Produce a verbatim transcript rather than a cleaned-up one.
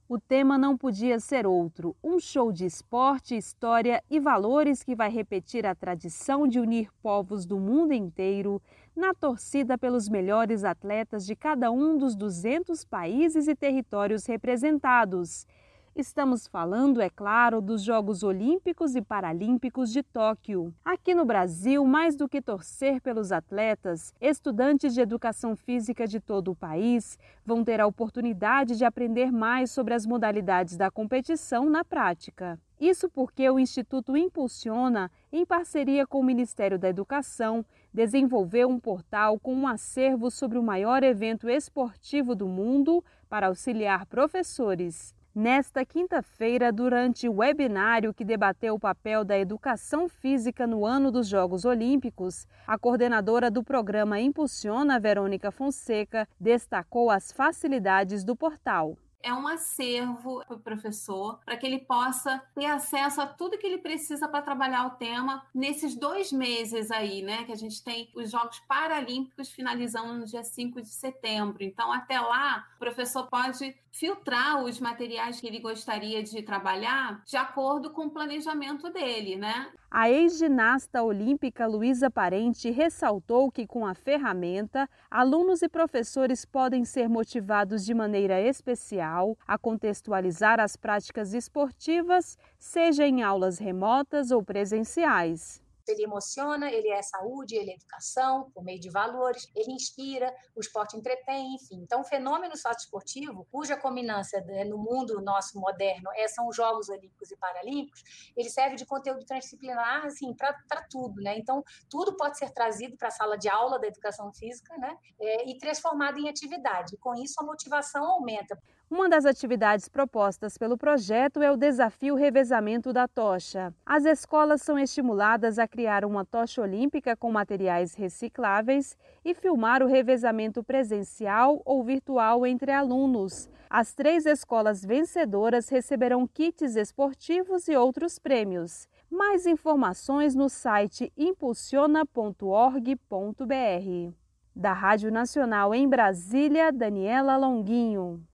O tema não podia ser outro, um show de esporte, história e valores que vai repetir a tradição de unir povos do mundo inteiro na torcida pelos melhores atletas de cada um dos duzentos países e territórios representados. Estamos falando, é claro, dos Jogos Olímpicos e Paralímpicos de Tóquio. Aqui no Brasil, mais do que torcer pelos atletas, estudantes de educação física de todo o país vão ter a oportunidade de aprender mais sobre as modalidades da competição na prática. Isso porque o Instituto Impulsiona, em parceria com o Ministério da Educação, desenvolveu um portal com um acervo sobre o maior evento esportivo do mundo para auxiliar professores. Nesta quinta-feira, durante o webinário que debateu o papel da educação física no ano dos Jogos Olímpicos, a coordenadora do programa Impulsiona, Verônica Fonseca, destacou as facilidades do portal. É um acervo para o professor, para que ele possa ter acesso a tudo que ele precisa para trabalhar o tema nesses dois meses aí, né? Que a gente tem os Jogos Paralímpicos finalizando no dia cinco de setembro. Então, até lá, o professor pode filtrar os materiais que ele gostaria de trabalhar de acordo com o planejamento dele, né? A ex-ginasta olímpica Luísa Parente ressaltou que, com a ferramenta, alunos e professores podem ser motivados de maneira especial a contextualizar as práticas esportivas, seja em aulas remotas ou presenciais. Ele emociona, ele é saúde, ele é educação, por meio de valores, ele inspira, o esporte entretém, enfim. Então, o fenômeno socioesportivo, cuja culminância no mundo nosso moderno é, são os Jogos Olímpicos e Paralímpicos, ele serve de conteúdo transdisciplinar assim, para tudo, né? Então, tudo pode ser trazido para a sala de aula da educação física, né? É, e transformado em atividade. Com isso, a motivação aumenta. Uma das atividades propostas pelo projeto é o desafio Revezamento da Tocha. As escolas são estimuladas a criar uma tocha olímpica com materiais recicláveis e filmar o revezamento presencial ou virtual entre alunos. As três escolas vencedoras receberão kits esportivos e outros prêmios. Mais informações no site impulsiona ponto org ponto br. Da Rádio Nacional em Brasília, Daniela Longuinho.